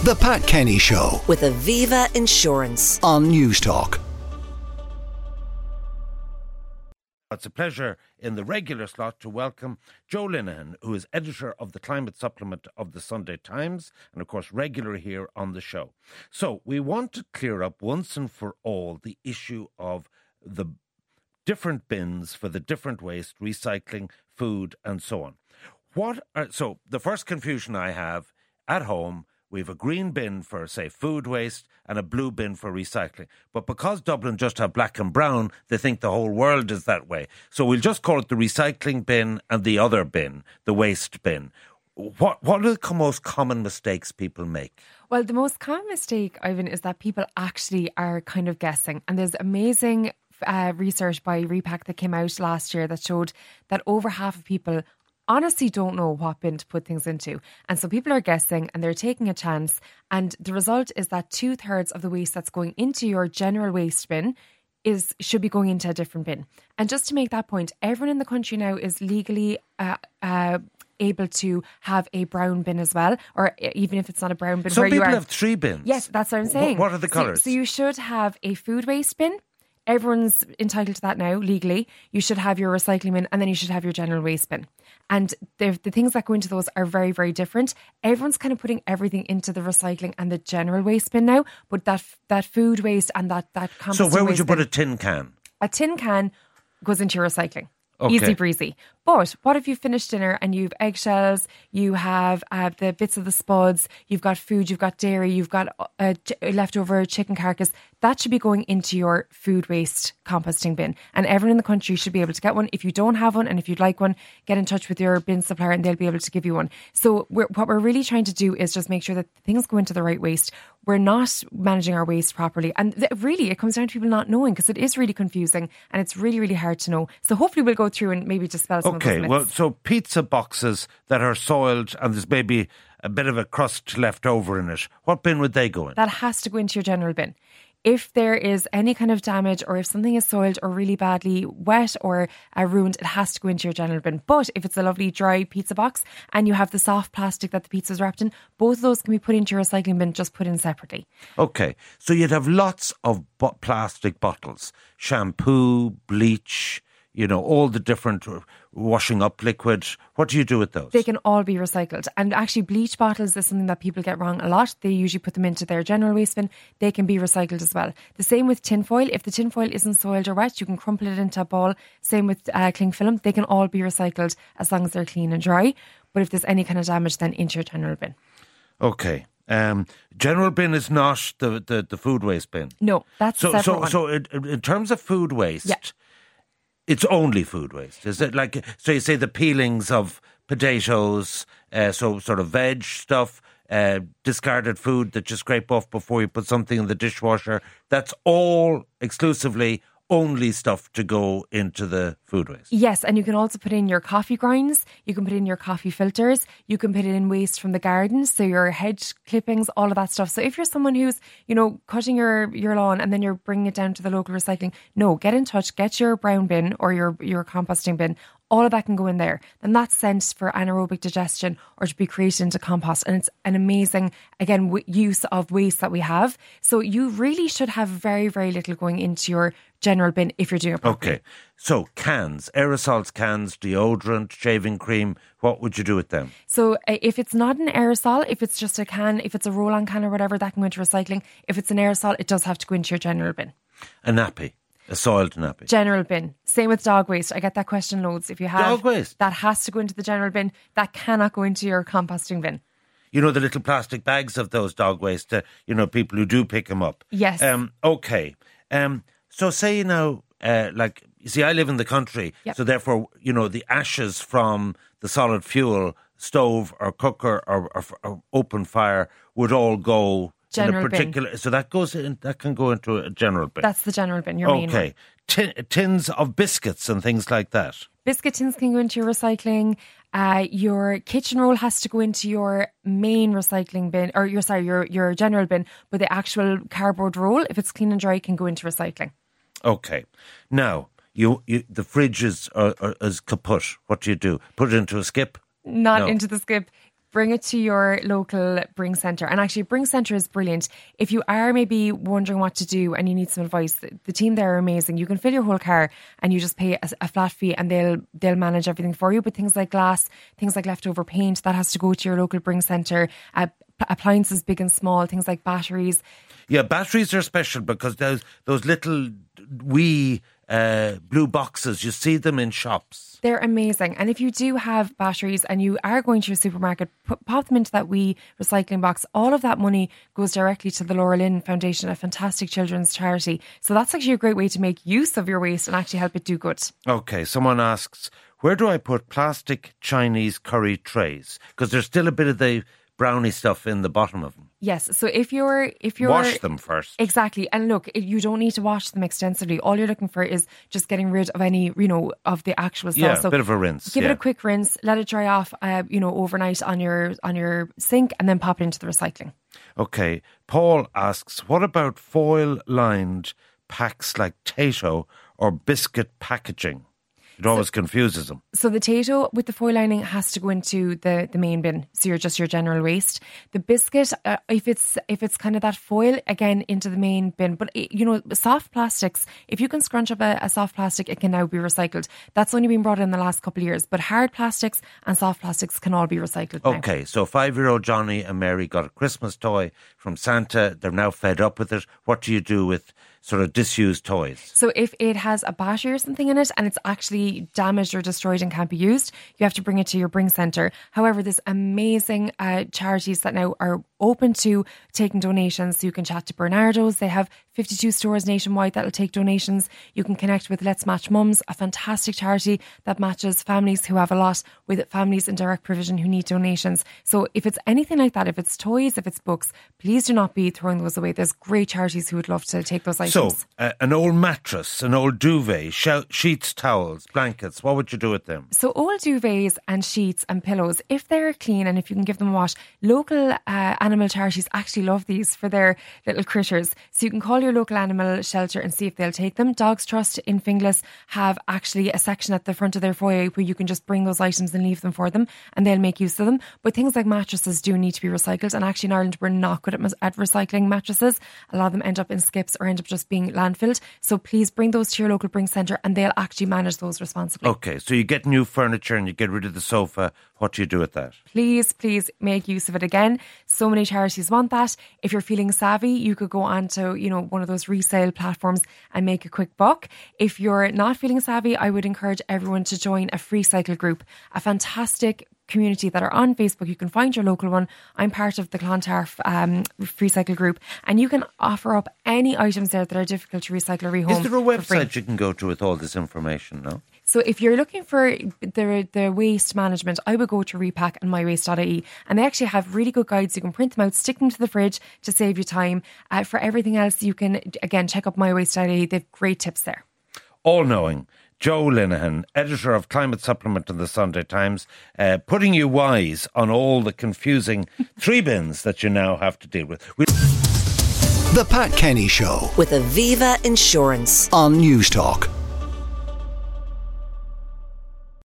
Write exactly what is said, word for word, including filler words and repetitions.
The Pat Kenny Show with Aviva Insurance on Newstalk. It's a pleasure in the regular slot to welcome Joe Linehan, who is editor of the Climate Supplement of the Sunday Times and, of course, regular here on the show. So we want to clear up once and for all the issue of the different bins for the different waste, recycling, food and so on. What are, so the first confusion I have at home, we have a green bin for, say, food waste and a blue bin for recycling. But because Dublin just have black and brown, they think the whole world is that way. So we'll just call it the recycling bin and the other bin, the waste bin. What what are the most common mistakes people make? Well, the most common mistake, Ivan, is that people actually are kind of guessing. And there's amazing uh, research by Repack that came out last year that showed that over half of people honestly don't know what bin to put things into. And so people are guessing and they're taking a chance. And the result is that two thirds of the waste that's going into your general waste bin is should be going into a different bin. And just to make that point, everyone in the country now is legally uh, uh, able to have a brown bin as well, or even if it's not a brown bin. Some where people you are, have three bins. Yes, that's what I'm saying. What are the So- colours? So, you should have a food waste bin. Everyone's entitled to that now, legally. You should have your recycling bin and then you should have your general waste bin. And the, the things that go into those are very, very different. Everyone's kind of putting everything into the recycling and the general waste bin now, but that that food waste and that, that composting So where would you waste put bin, a tin can? A tin can goes into your recycling. Okay. Easy breezy. But what if you finish dinner and you've eggshells, you have uh, the bits of the spuds, you've got food, you've got dairy, you've got a, a leftover chicken carcass. That should be going into your food waste composting bin. And everyone in the country should be able to get one. If you don't have one and if you'd like one, get in touch with your bin supplier and they'll be able to give you one. So we're, what we're really trying to do is just make sure that things go into the right waste. We're not managing our waste properly. And th- really, it comes down to people not knowing because it is really confusing and it's really, really hard to know. So hopefully we'll go through and maybe dispel some Okay, of those well, myths. so pizza boxes that are soiled and there's maybe a bit of a crust left over in it, what bin would they go in? That has to go into your general bin. If there is any kind of damage or if something is soiled or really badly wet or uh, ruined, it has to go into your general bin. But if it's a lovely dry pizza box and you have the soft plastic that the pizza is wrapped in, both of those can be put into your recycling bin, just put in separately. Okay, so you'd have lots of bo- plastic bottles, shampoo, bleach, you know, all the different washing up liquid. What do you do with those? They can all be recycled. And actually bleach bottles is something that people get wrong a lot. They usually put them into their general waste bin. They can be recycled as well. The same with tinfoil. If the tinfoil isn't soiled or wet, you can crumple it into a ball. Same with uh, cling film. They can all be recycled as long as they're clean and dry. But if there's any kind of damage, then into your general bin. Okay. Um, general bin is not the, the, the food waste bin. No, that's So, a separate so, one. so in, in terms of food waste, Yeah. it's only food waste. Is it like, so you say the peelings of potatoes, uh, so sort of veg stuff, uh, discarded food that you scrape off before you put something in the dishwasher, that's all exclusively only stuff to go into the food waste. Yes, and you can also put in your coffee grinds, you can put in your coffee filters, you can put in waste from the garden, so your hedge clippings, all of that stuff. So if you're someone who's, you know, cutting your, your lawn and then you're bringing it down to the local recycling, no, get in touch, get your brown bin or your, your composting bin. All of that can go in there. Then that's sent for anaerobic digestion or to be created into compost. And it's an amazing, again, w- use of waste that we have. So you really should have very, very little going into your general bin if you're doing it properly. Okay. So cans, aerosols cans, deodorant, shaving cream, what would you do with them? So uh, if it's not an aerosol, if it's just a can, if it's a roll-on can or whatever, that can go into recycling. If it's an aerosol, it does have to go into your general bin. A nappy, a soiled nappy. General bin. Same with dog waste. I get that question loads. If you have Dog waste? that has to go into the general bin. That cannot go into your composting bin. You know, the little plastic bags of those dog waste, uh, you know, people who do pick them up. Yes. Um, okay. Um, so say now, uh, like, you see, I live in the country, Yep. so therefore, you know, the ashes from the solid fuel stove or cooker or, or, or open fire would all go General in a bin. particular. So that goes in, that can go into a general bin. That's the general bin, your main one. Okay. Tin, tins of biscuits and things like that. Biscuit tins can go into your recycling. Uh, your kitchen roll has to go into your main recycling bin, or your sorry, your your general bin. But the actual cardboard roll, if it's clean and dry, can go into recycling. Okay. Now, you, you the fridge is, uh, uh, is kaput. What do you do? Put it into a skip? Not No. into the skip. bring it to your local Bring Centre. And actually, Bring Centre is brilliant. If you are maybe wondering what to do and you need some advice, the, the team there are amazing. You can fill your whole car and you just pay a, a flat fee and they'll they'll manage everything for you. But things like glass, things like leftover paint, that has to go to your local Bring Centre. Uh, appliances, big and small, things like batteries. Yeah, batteries are special because those those little wee uh, blue boxes, you see them in shops. They're amazing. And if you do have batteries and you are going to your supermarket, put, pop them into that wee recycling box. All of that money goes directly to the Laura Lynn Foundation, a fantastic children's charity. So that's actually a great way to make use of your waste and actually help it do good. Okay, someone asks, where do I put plastic Chinese curry trays? Because there's still a bit of the brownie stuff in the bottom of them. Yes, so if you're if you're wash them first. Exactly. And look, you don't need to wash them extensively. All you're looking for is just getting rid of any, you know, of the actual stuff. Yeah, so a bit of a rinse. Give yeah. it a quick rinse, let it dry off, uh, you know, overnight on your on your sink, and then pop it into the recycling. Okay. Paul asks, what about foil-lined packs like Tato or biscuit packaging? It always so, confuses them. So the Tato with the foil lining has to go into the, the main bin. So you're just your general waste. The biscuit, uh, if it's if it's kind of that foil, again into the main bin. But you know, soft plastics, if you can scrunch up a, a soft plastic, it can now be recycled. That's only been brought in the last couple of years. But hard plastics and soft plastics can all be recycled now. Okay, so five-year-old Johnny and Mary got a Christmas toy from Santa. They're now fed up with it. What do you do with sort of disused toys? So if it has a battery or something in it and it's actually damaged or destroyed and can't be used, you have to bring it to your Bring Centre. However, there's amazing uh, charities that now are open to taking donations. So you can chat to Bernardo's. They have fifty-two stores nationwide that'll take donations. You can connect with Let's Match Mums, a fantastic charity that matches families who have a lot with families in direct provision who need donations. So if it's anything like that, if it's toys, if it's books, please do not be throwing those away. There's great charities who would love to take those items. So uh, an old mattress, an old duvet, sh- sheets, towels, blankets, what would you do with them? So old duvets and sheets and pillows, if they're clean and if you can give them a wash, local uh, animal charities actually love these for their little critters. So you can call your local animal shelter and see if they'll take them. Dogs Trust in Finglas have actually a section at the front of their foyer where you can just bring those items and leave them for them and they'll make use of them. But things like mattresses do need to be recycled, and actually in Ireland we're not good at, at recycling mattresses. A lot of them end up in skips or end up just being landfilled. So please bring those to your local Bring Centre and they'll actually manage those responsibly. Okay, so you get new furniture and you get rid of the sofa. What do you do with that? Please, please make use of it again. So many charities want that. If you're feeling savvy, you could go on to, you know, one of those resale platforms and make a quick buck. If you're not feeling savvy, I would encourage everyone to join a free cycle group, a fantastic community that are on Facebook. You can find your local one. I'm part of the Clontarf um, Free Cycle group, and you can offer up any items there that are difficult to recycle or rehome. Is there a website you can go to with all this information now? So if you're looking for the the waste management, I would go to Repack and my waste dot I E, and they actually have really good guides. You can print them out, stick them to the fridge to save you time. Uh, for everything else, you can again check up my waste dot I E. They have great tips there. All knowing Joe Linehan, editor of Climate Supplement in the Sunday Times, uh, putting you wise on all the confusing three bins that you now have to deal with. We- The Pat Kenny Show with Aviva Insurance on News Talk.